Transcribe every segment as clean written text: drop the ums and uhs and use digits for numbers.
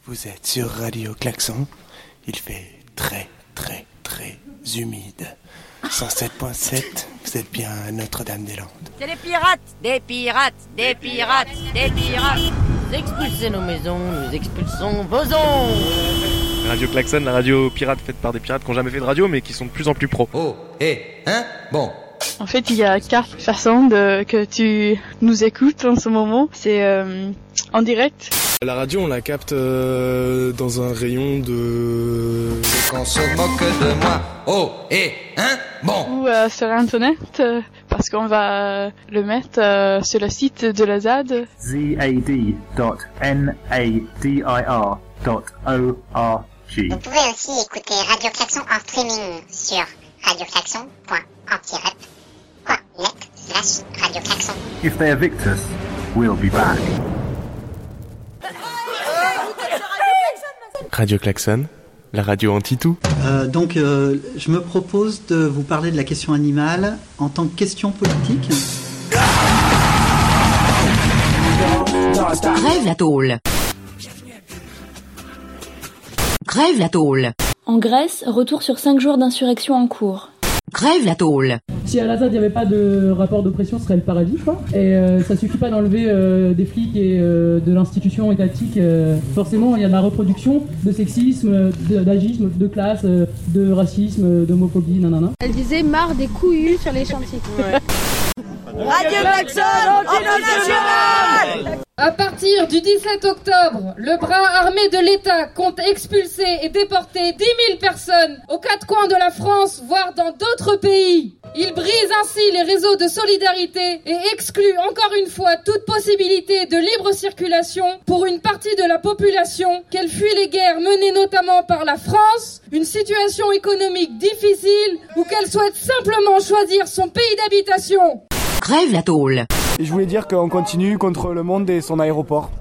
Vous êtes sur Radio Klaxon. Il fait très très très humide. 107.7, vous êtes bien à Notre-Dame-des-Landes. C'est les pirates, des pirates, des pirates, des pirates. Vous expulsez nos maisons, nous expulsons vos ondes. Radio Klaxon, la radio pirate faite par des pirates qui n'ont jamais fait de radio mais qui sont de plus en plus pros. Oh, hein? Bon. En fait, il y a 4 façons que tu nous écoutes en ce moment. C'est en direct. La radio, on la capte dans un rayon de... Qu'on se moque de moi. Oh, hein? Bon. Ou sur Internet, parce qu'on va le mettre sur le site de la ZAD. zad.nadir.org. Vous pouvez aussi écouter Radio Klaxon en streaming sur radioklaxon.antirep.net/Radio Klaxon. If they evict us, we'll be back. Radio Klaxon, la radio anti-tout. Donc, je me propose de vous parler de la question animale en tant que question politique. Crève la tôle. Crève la tôle. En Grèce, retour sur 5 jours d'insurrection en cours. Crève la tôle. Si à Al-Assad il n'y avait pas de rapport d'oppression, ce serait le paradis, je crois. Et ça suffit pas d'enlever des flics et de l'institution étatique. Forcément, il y a de la reproduction de sexisme, d'agisme, de classe, de racisme, d'homophobie, nanana. Elle disait marre des couillus sur les chantiers. Ouais. Radio Klaxon, international. À partir du 17 octobre, le bras armé de l'État compte expulser et déporter 10 000 personnes aux 4 coins de la France, voire dans d'autres pays. Il brise ainsi les réseaux de solidarité et exclut encore une fois toute possibilité de libre circulation pour une partie de la population, qu'elle fuit les guerres menées notamment par la France, une situation économique difficile ou qu'elle souhaite simplement choisir son pays d'habitation. Crève la tôle. Et je voulais dire qu'on continue contre le monde et son aéroport.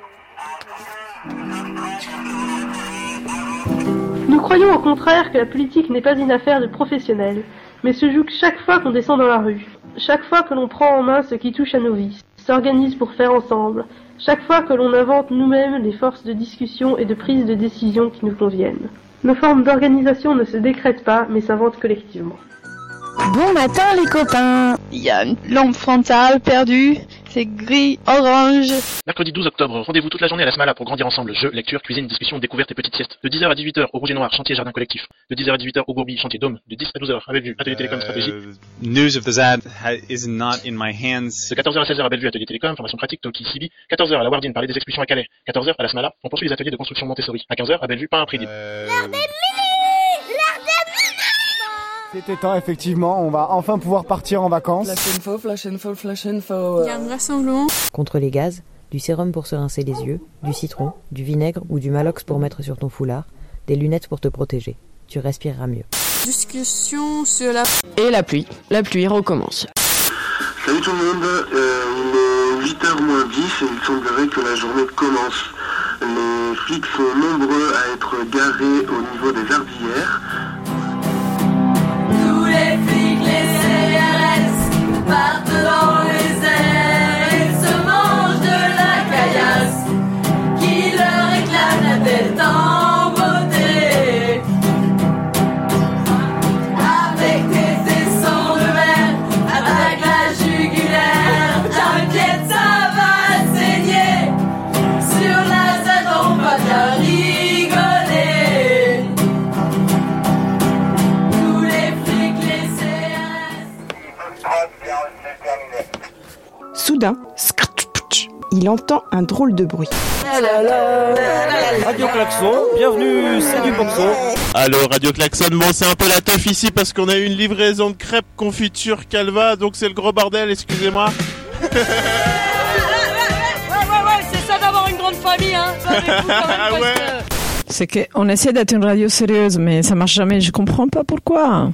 Nous croyons au contraire que la politique n'est pas une affaire de professionnels, mais se joue chaque fois qu'on descend dans la rue, chaque fois que l'on prend en main ce qui touche à nos vies, s'organise pour faire ensemble, chaque fois que l'on invente nous-mêmes les forces de discussion et de prise de décision qui nous conviennent. Nos formes d'organisation ne se décrètent pas, mais s'inventent collectivement. Bon matin les copains. Il y a une lampe frontale perdue. C'est gris, orange. Mercredi 12 octobre, rendez-vous toute la journée à la Smala pour grandir ensemble. Jeux, lecture, cuisine, discussion, découverte et petite sieste. De 10h à 18h au Rouge et Noir, chantier jardin collectif. De 10h à 18h au Bourbi, chantier Dôme. De 10 à 12h à Bellevue, atelier télécom stratégie. News of the ZAD is not in my hands. De 14h à 16h à Bellevue, atelier télécom, formation pratique, Toki, Sibi. 14h à la Wardine, parler des expulsions à Calais. 14h à la Smala, on poursuit les ateliers de construction Montessori. À 15h à Bellevue, pain à prix libre. C'était temps, effectivement, on va enfin pouvoir partir en vacances. Flash info. Il y a un rassemblement. Contre les gaz, du sérum pour se rincer les yeux, du citron, du vinaigre ou du Malox pour mettre sur ton foulard, des lunettes pour te protéger. Tu respireras mieux. Discussion sur la... Et la pluie recommence. Salut tout le monde, il est 8h moins 10 et il semblerait que la journée commence. Les flics sont nombreux à être garés au niveau des Ardillères. Les flics, les CRS partent dans les airs et se mangent de la caillasse qui leur réclame la tête en beauté. Avec tes essents de mer, attaque la jugulaire, t'inquiète ça va saigner. Sur la Z on va bien rigoler. Soudain, il entend un drôle de bruit. Radio Klaxon, bienvenue, c'est du boxon. Allô Radio Klaxon, bon c'est un peu la teuf ici parce qu'on a eu une livraison de crêpes confiture Calva, donc c'est le gros bordel, excusez-moi. Ouais, c'est ça d'avoir une grande famille, hein. C'est qu'on essaie d'être une radio sérieuse, mais ça marche jamais, je comprends pas pourquoi.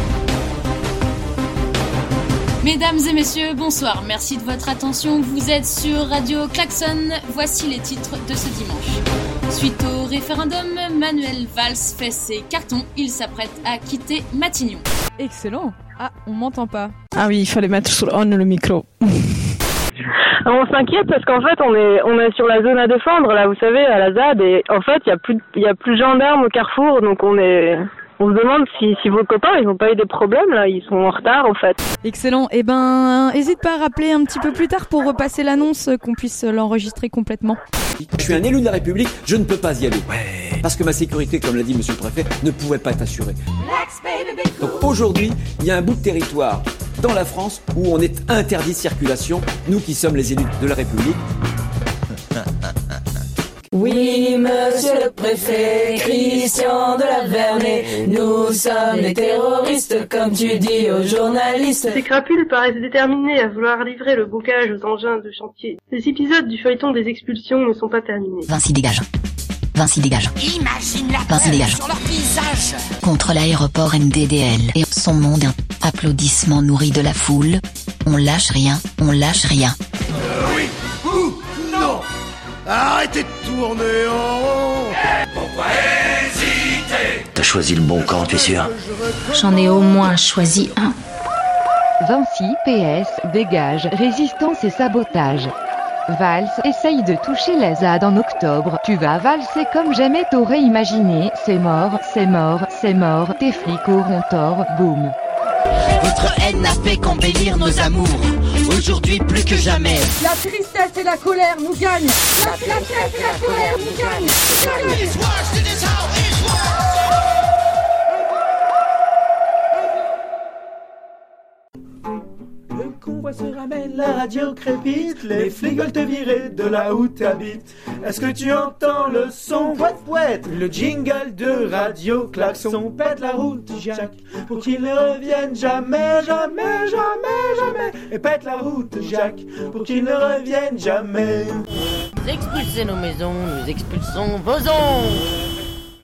Mesdames et messieurs, bonsoir. Merci de votre attention. Vous êtes sur Radio Klaxon. Voici les titres de ce dimanche. Suite au référendum, Manuel Valls fait ses cartons. Il s'apprête à quitter Matignon. Excellent. Ah, on m'entend pas. Ah oui, il fallait mettre sur on le micro. Je On s'inquiète parce qu'en fait, on est sur la zone à défendre, là, vous savez, à la ZAD, et en fait, il y a plus de gendarmes au Carrefour, donc on se demande si vos copains, ils n'ont pas eu des problèmes, là, ils sont en retard, en fait. Excellent. Eh ben, hésite pas à rappeler un petit peu plus tard pour repasser l'annonce, qu'on puisse l'enregistrer complètement. Je suis un élu de la République, je ne peux pas y aller. Ouais. Parce que ma sécurité, comme l'a dit monsieur le préfet, ne pouvait pas être assurée. Donc aujourd'hui, il y a un bout de territoire dans la France où on est interdit de circulation, nous qui sommes les élus de la République. Oui, monsieur le préfet, Christian de la Vernée, nous sommes les terroristes, comme tu dis aux journalistes. Ces crapules paraissent déterminés à vouloir livrer le bocage aux engins de chantier. Les épisodes du feuilleton des expulsions ne sont pas terminés. Vinci dégage. Vinci dégage. Imagine la Vinci dégage. sur leur visage. Contre l'aéroport NDDL et son monde, applaudissements nourris de la foule. On lâche rien, on lâche rien. Oui ou non? Arrêtez de tourner en rond. Pourquoi hésiter? T'as choisi le bon camp, tu es sûr? J'en ai au moins choisi un. Vinci, PS, dégage, résistance et sabotage. Valls, essaye de toucher la ZAD en octobre. Tu vas valser comme jamais t'aurais imaginé. C'est mort, c'est mort, c'est mort. Tes flics auront tort, boum. Votre haine n'a fait qu'embellir nos amours. Aujourd'hui plus que jamais. La tristesse et la colère nous gagnent. La tristesse et la colère nous gagnent. Le convoi se ramène, la radio crépite, les flics veulent te virer de là où t'habites. Est-ce que tu entends le son? Pouet pouet, le jingle de Radio Klaxon pète la route, Jacques, pour qu'il ne revienne jamais, jamais, jamais, jamais. Et pète la route, Jacques, pour qu'il ne revienne jamais. Vous expulsez nos maisons, nous expulsons vos ondes.